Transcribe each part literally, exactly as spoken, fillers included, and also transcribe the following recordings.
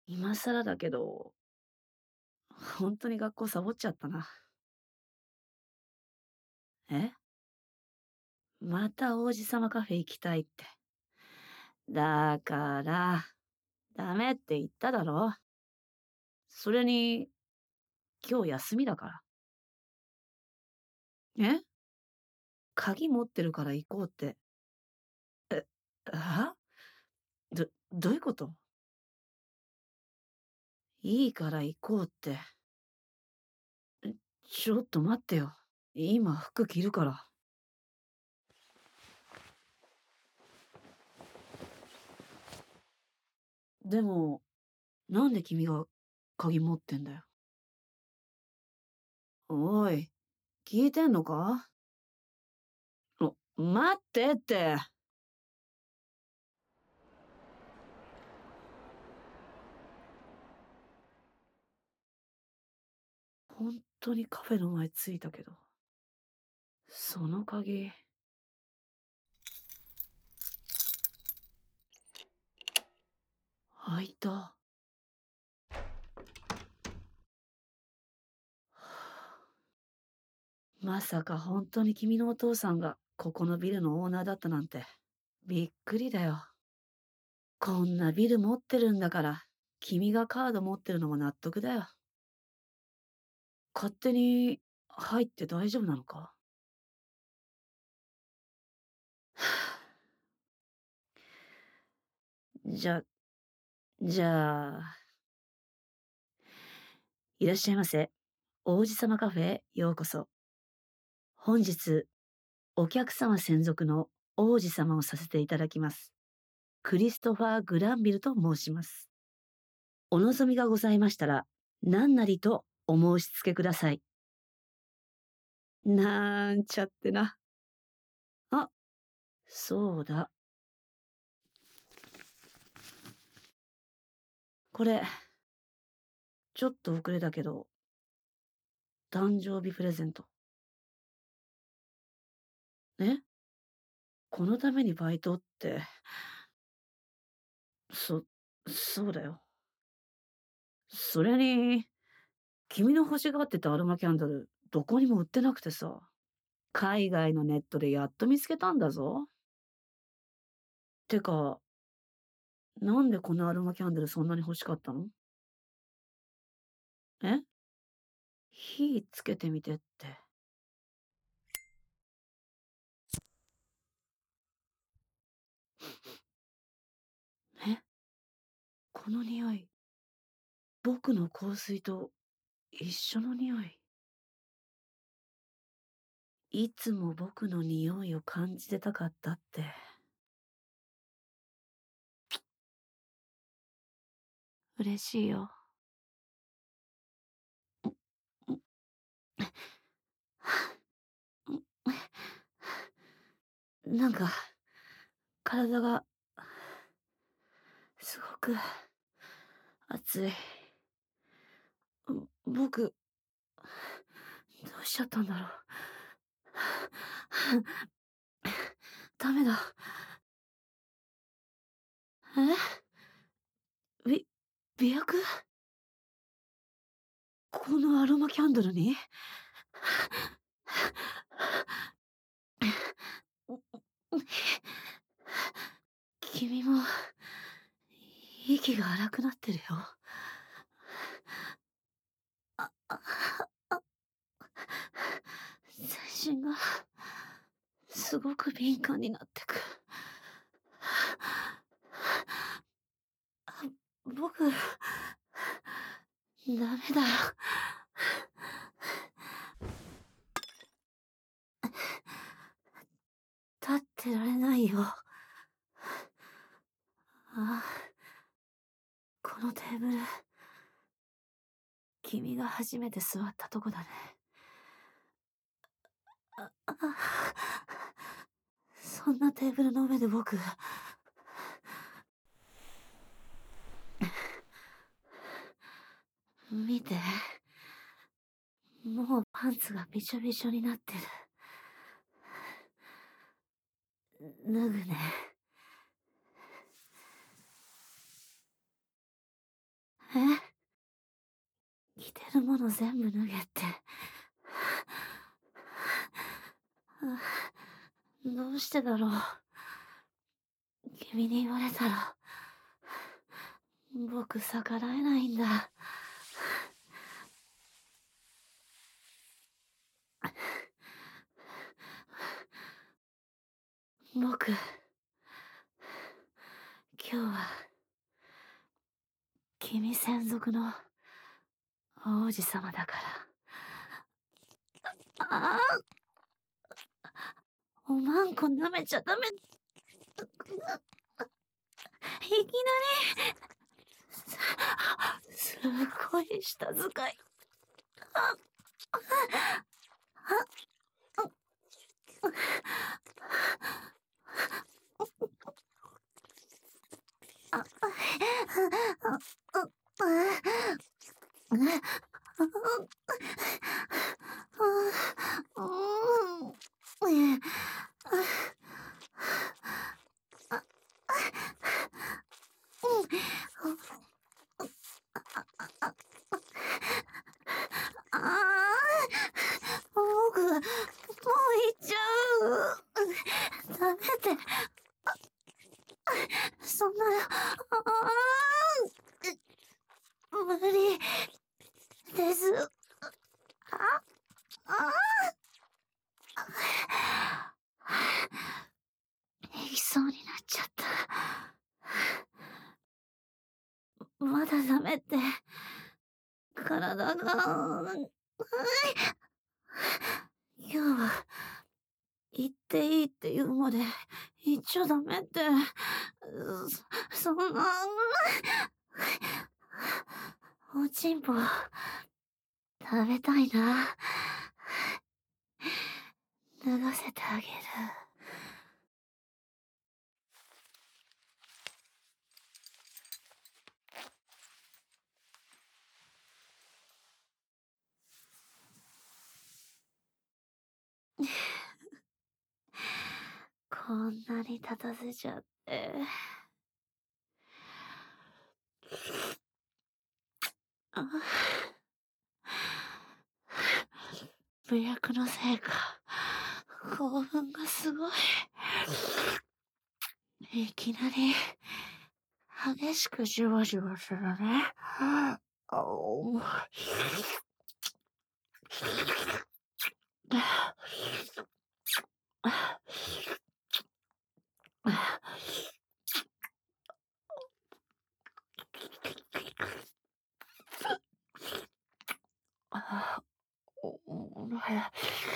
今更だけど、ほんとに学校サボっちゃったな。え？また王子様カフェ行きたいって。だから、ダメって言っただろ。それに、今日休みだから。え？鍵持ってるから行こうって。え、は？どどういうこと？いいから行こうって。え、ちょっと待ってよ。今服着るから。でも、なんで君が鍵持ってんだよ。おい、聞いてんのか？お、待ってって。ほんとにカフェの前着いたけど、その鍵開いた。まさかほんとに君のお父さんがここのビルのオーナーだったなんて、びっくりだよ。こんなビル持ってるんだから、君がカード持ってるのも納得だよ。勝手に入って大丈夫なのか？じゃじゃあ、いらっしゃいませ。王子様カフェへようこそ。本日、お客様専属の王子様をさせていただきます。クリストファー・グランビルと申します。お望みがございましたら、何なりとお申し付けください。なんちゃってな。あ、そうだ。これ、ちょっと遅れだけど、誕生日プレゼント。え？このためにバイトって、そそうだよ。それに、君の欲しがってたアロマキャンドル、どこにも売ってなくてさ、海外のネットでやっと見つけたんだぞ。てか、なんでこのアロマキャンドルそんなに欲しかったの？え？火つけてみてって。え？この匂い、僕の香水と一緒の匂い。いつも僕の匂いを感じてたかったって。嬉しいよ。ん、ん、ん、なんか、体が、すごく、熱い。ん、僕、どうしちゃったんだろう。ダメだ。え？び媚薬？このアロマキャンドルに？君も、息が荒くなってるよ。あ、あ、あ、全身が、すごく敏感になってく。あ、僕、ダメだ。立ってられないよ。ああ、このテーブル、君が初めて座ったとこだね。あ、あ、そんなテーブルの上で僕、見て。もうパンツがびしょびしょになってる。脱ぐね。 え？着てるもの全部脱げって。どうしてだろう。君に言われたら、僕逆らえないんだ。僕、今日は、君専属の王子様だから。ああ、おまんこ舐めちゃダメ。いきなり、すごい舌遣い。あ、あ、ああ、僕、もう行っちゃう。ダメって。そんな、ああ、無理です。あ、あ行きそうになっちゃった。まだダメって。体が、今日は、行っていいって言うまで、行っちゃダメって。そ、そんな、おちんぽ、食べたいな。脱がせてあげる。こんなに立たせちゃって。あ、予約のせいか、興奮がすごい。いきなり、激しくじわじわするね。あお。あ、お、おなや。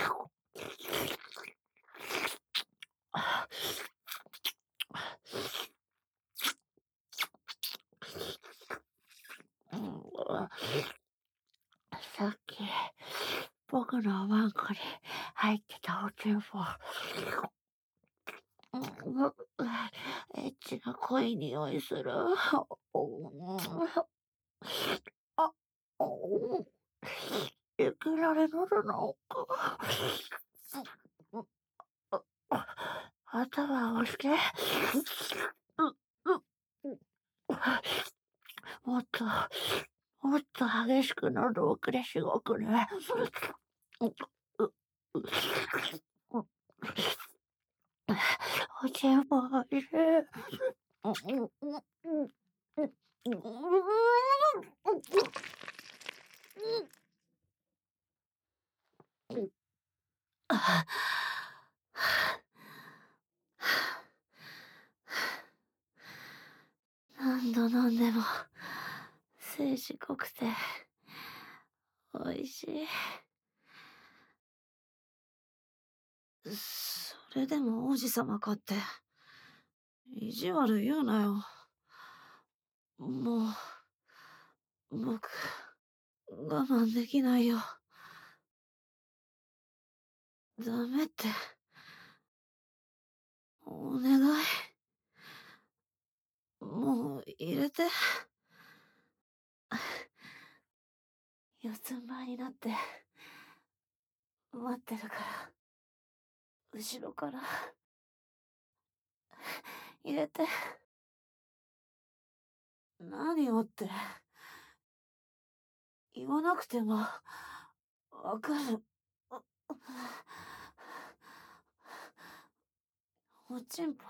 さっき、僕のおまんこに入ってたおちんぽ。エッチな濃い匂いする。あ、お、いきなり喉の奥。頭を押して。もっと、もっと激しく喉奥でしごくね。おちんぽおいしい。何度飲んでも精子濃くて美味しい。それでも王子様かって、意地悪言うなよ。もう、僕、我慢できないよ。ダメって。お願い。もう入れて。四つん這いになって、待ってるから。後ろから、入れて。何をって、 言わなくても、わかる。あ、おちんぽ、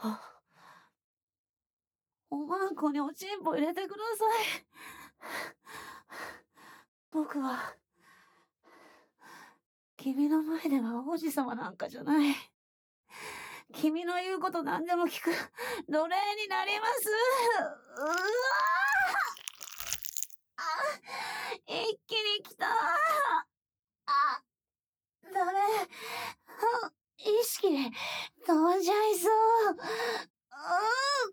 おまんこにおちんぽ入れてください。僕は、君の前では王子様なんかじゃない。君の言うこと何でも聞く奴隷になります。うわあ、一気に来た。あ、ダメ。意識飛んじゃいそう。うん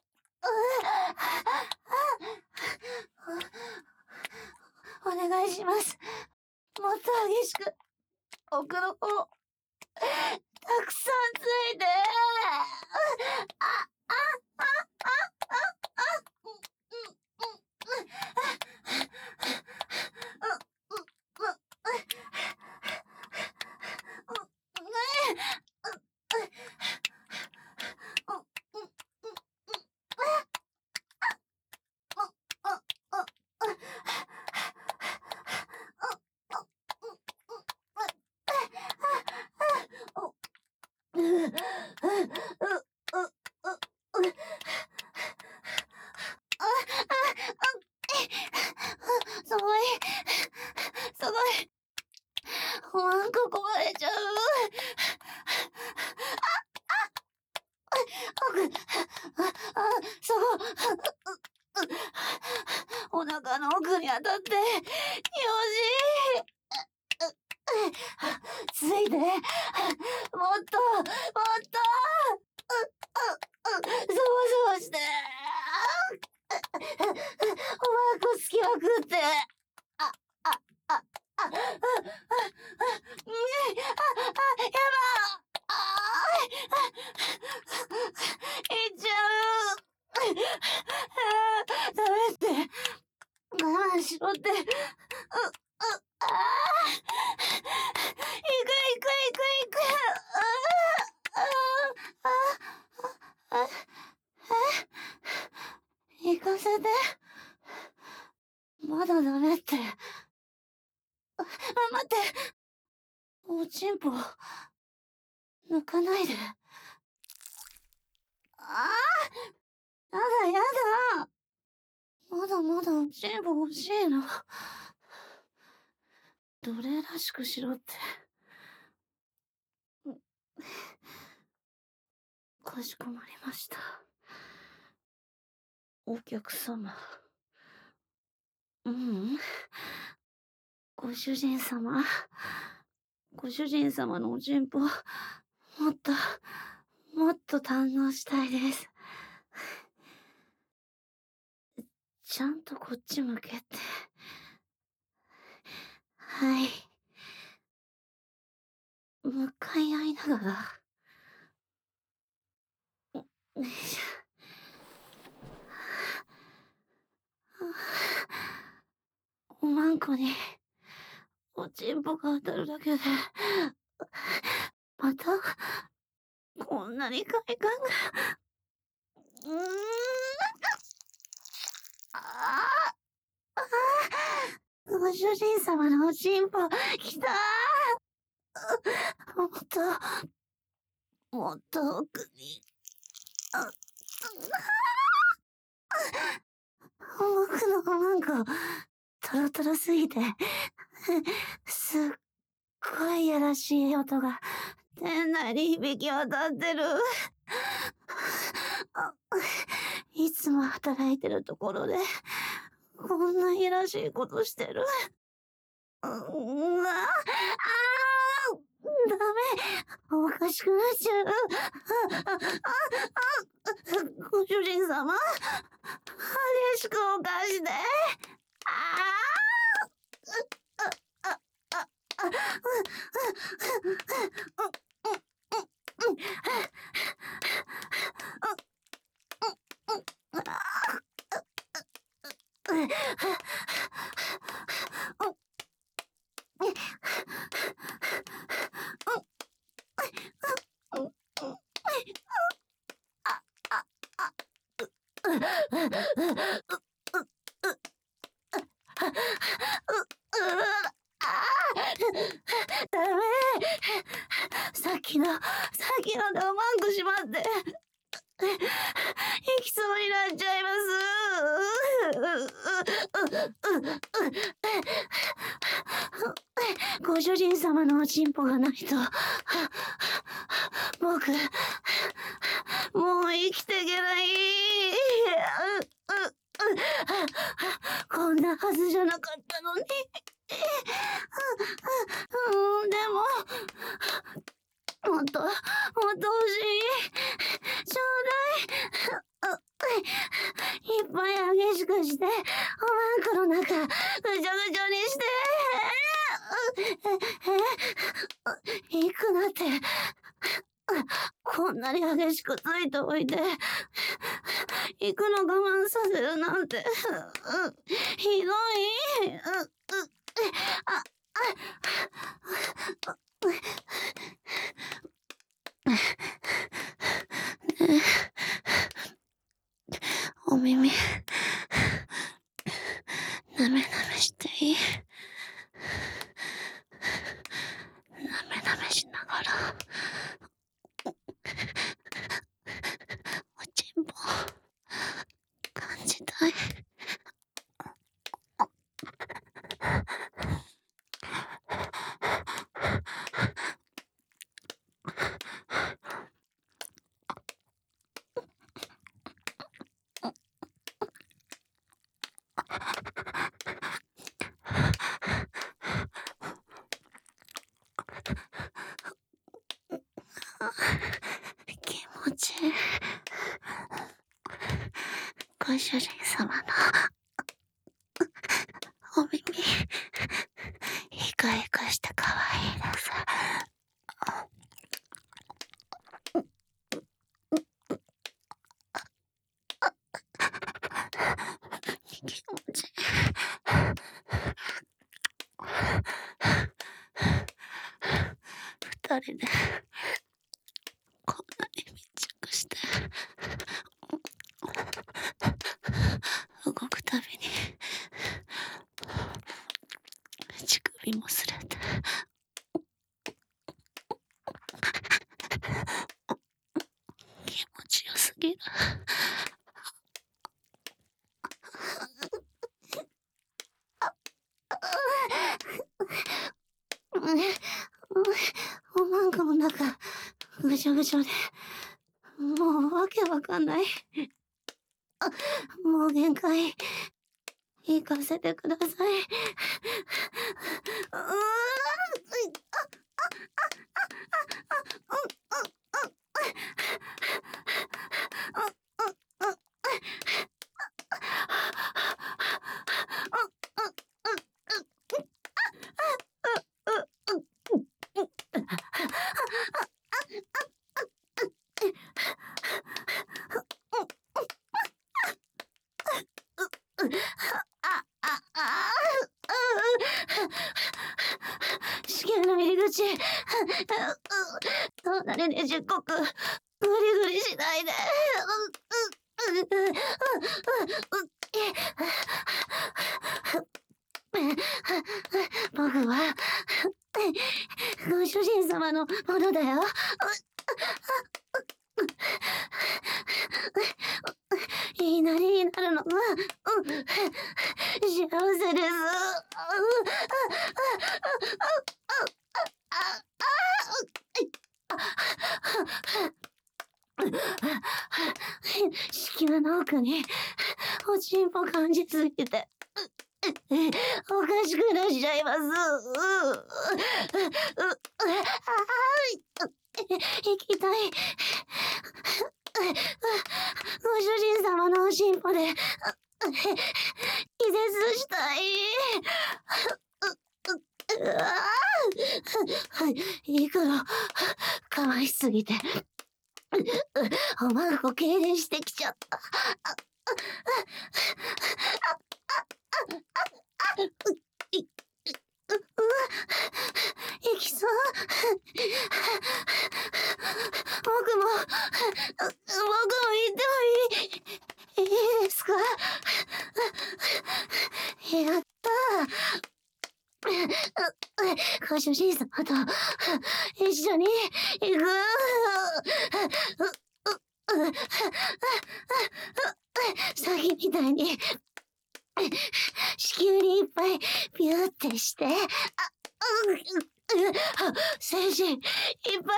お願いします。もっと激しく、奥の方、たくさんついて。あ、あ、あ、あ、あ、あ、すごい、すごい。おわんこ壊れちゃう。あ、あ、そう。お腹の奥に当たって、よし。ついて。もっと、もっと。そうそうして。おまんこ好きまくって。あ、あ、あ、あ、あ、あ、あ、あ、やば。あいっちゃう。ダメって。我慢しろって。う、う、ああ。行く行く行く行く。ああ、あ、あ、え、行かせて。まだダメって。あ、待って。おちんぽ、抜かないで。ああ、やだやだ。まだまだおちんぽ欲しいの。奴隷らしくしろって。かしこまりました。お客様。ううん。ご主人様。ご主人様のおちんぽ、もっと、もっと堪能したいです。ちゃんとこっち向けて。はい。向かい合いながら。よいしょ。おまんこに、おちんぽが当たるだけで、また、こんなに快感が。うーん。ああ。ご主人様のおちんぽ、きた。もっと、もっと奥に。あ、僕のおまんこ、トロトロすぎて、すっごいやらしい音が、店内に響き渡ってる。いつも働いてるところで、こんないやらしいことしてる。うわ、ああ、ダメ。おかしくなっちゃう。あ、あ、あ、ご主人様、激しくお貸して。ああ、あ、あ、あ、あ、 ダメ。さっきの、さっきのでおまんこしまって。行きそうになっちゃいます。ご主人様のおちんぽがないと、僕、もう生きていけない。こんなはずじゃなかったのに。うん、でも、もっと、もっと欲しい。ちょうだい。いっぱい激しくして、おまんこの中、ぐちゃぐちゃにして。行くなって。こんなに激しくついておいて、行くの我慢させるなんて、ひどい。あ、お耳、なめなめしていい？なめなめしながら、おちんぽ、感じたい。気持ちいい。ご主人様のお耳、イカイカしてかわいいです。気持ちいい。二人でこんなに密着して動くたびに乳首もすれて気持ちよすぎる。おまんこの中ぐちゃぐちゃで、もうわけわかんない。もう限界。行かせてください。うーん。試験の入り口。隣で十国、ぐりぐりしないで。僕は、ご主人様のものだよ。言いなりになるのが、幸せです。子宮の奥におちんぽ感じすぎておかしくなっちゃいます。行きたい。ご主人様のおしんぽで気絶したい。いくらかわいすぎておまんこ痙攣してきちゃった。いきそう。僕も僕も行ってもいいいいですか？やった。こご主人様と一緒に行く。さっきみたいに子宮にいっぱいピューってして、あ、うん、精子いっぱいいっぱいくださ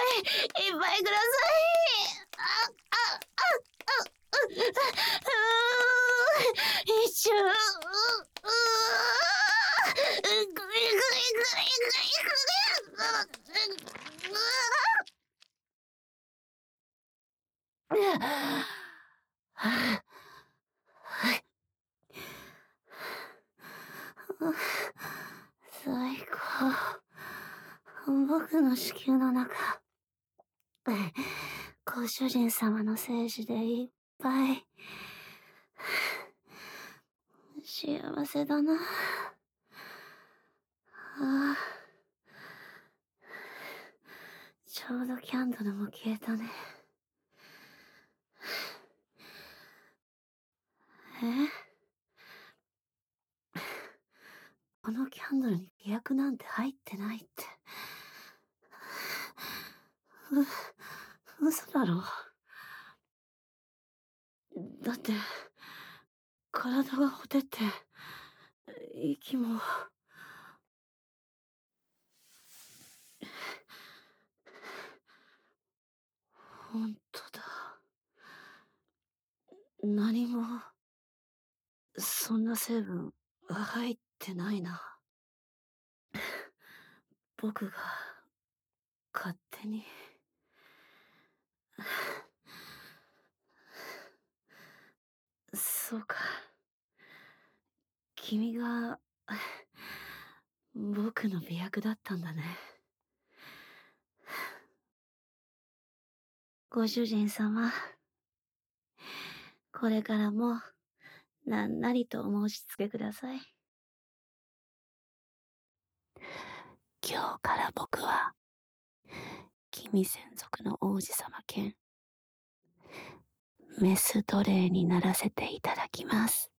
い。あ、あ、あ、あ、一緒。ぐいぐいぐいぐいぐいぐい。最高。僕の子宮の中、ご主人様の精子でいっぱい。幸せだな。ああ、ちょうどキャンドルも消えたね。え？このキャンドルに媚薬なんて入ってないって。う、嘘だろ。だって、体がほてって、息も。ほんとだ。何も、そんな成分入ってないな。僕が、勝手に。そうか。君が、僕の媚薬だったんだね。ご主人様、これからも、なんなりとお申し付けください。今日から僕は、君専属の王子様兼、メス奴隷にならせていただきます。